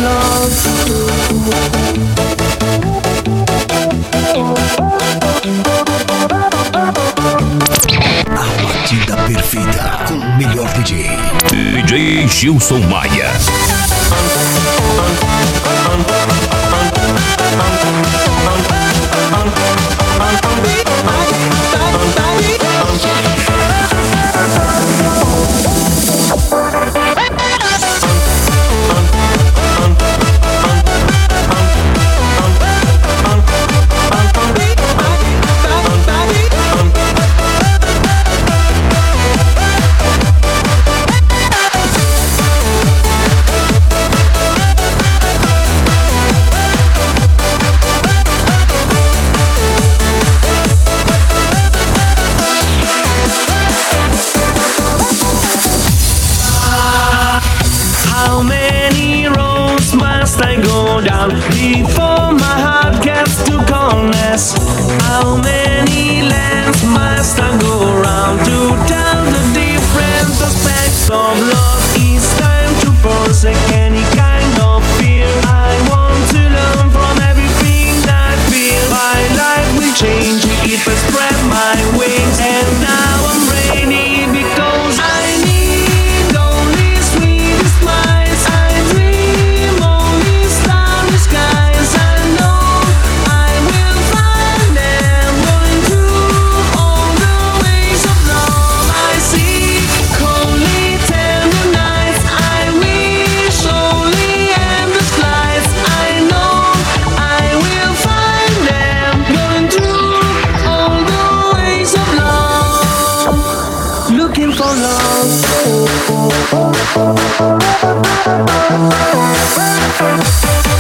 love. A batida perfeita com o melhor DJ. DJ Gilson Maia. How many roads must I go down before my heart gets to calmness? How many lands must I go around to tell the different aspects of love? It's time to forsake any kind of fear. I want to learn from everything that I feel. My life will change if I spread my wings, and now I'm ready because I need only sweet smiles. I dream only starry skies. I know I will find them going through all the ways of love. I see holy tender nights. I wish only endless flights. I know I will find them going through all the ways of love. Looking for love.